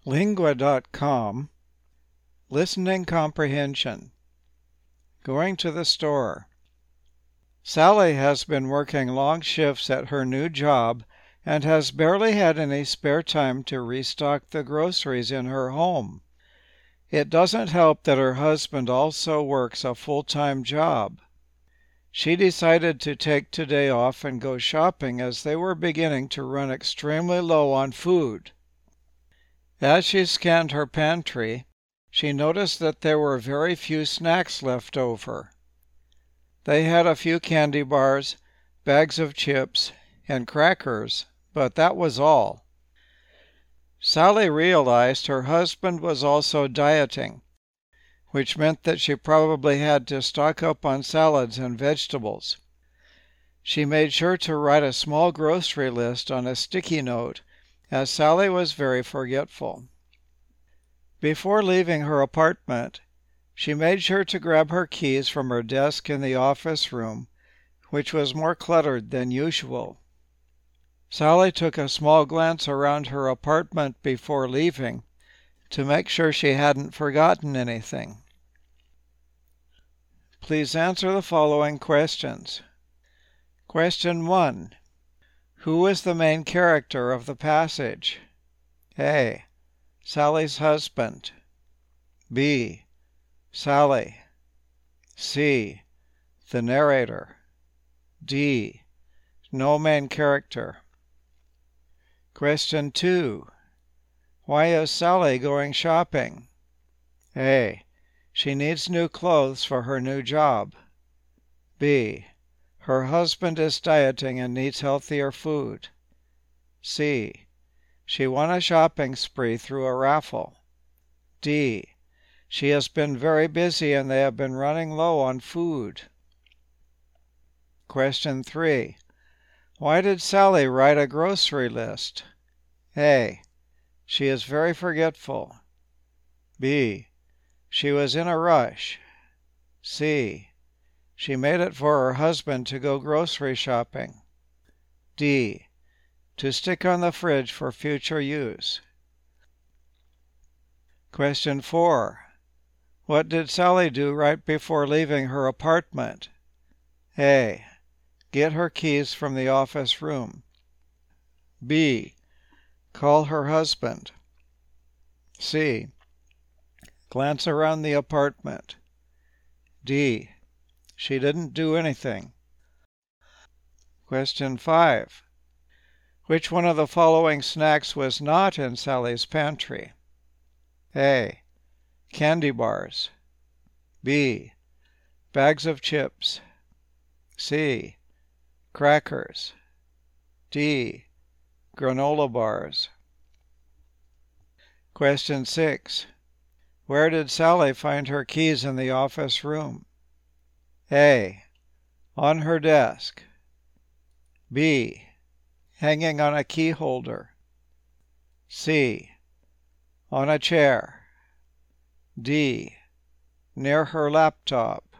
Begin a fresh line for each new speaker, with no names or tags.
Lingua.com. Listening comprehension. Going to the store. Sally has been working long shifts at her new job and has barely had any spare time to restock the groceries in her home. It doesn't help that her husband also works a full-time job. She decided to take today off and go shopping as they were beginning to run extremely low on food. As she scanned her pantry, she noticed that there were very few snacks left over. They had a few candy bars, bags of chips, and crackers, but that was all. Sally realized her husband was also dieting, which meant that she probably had to stock up on salads and vegetables. She made sure to write a small grocery list on a sticky note, as Sally was very forgetful. Before leaving her apartment, she made sure to grab her keys from her desk in the office room, which was more cluttered than usual. Sally took a small glance around her apartment before leaving to make sure she hadn't forgotten anything. Please answer the following questions. Question 1. Who is the main character of the passage? A. Sally's husband. B. Sally. C. The narrator. D. No main character. Question 2. Why is Sally going shopping? A. She needs new clothes for her new job. B. Her husband is dieting and needs healthier food. C. She won a shopping spree through a raffle. D. She has been very busy and they have been running low on food. Question 3. Why did Sally write a grocery list? A. She is very forgetful. B. She was in a rush. C. She made it for her husband to go grocery shopping. D. To stick on the fridge for future use. Question 4. What did Sally do right before leaving her apartment? A. Get her keys from the office room. B. Call her husband. C. Glance around the apartment. D. She didn't do anything. Question 5. Which one of the following snacks was not in Sally's pantry? A. Candy bars. B. Bags of chips. C. Crackers. D. Granola bars. Question 6. Where did Sally find her keys in the office room? A. On her desk. B. Hanging on a key holder. C. On a chair. D. Near her laptop.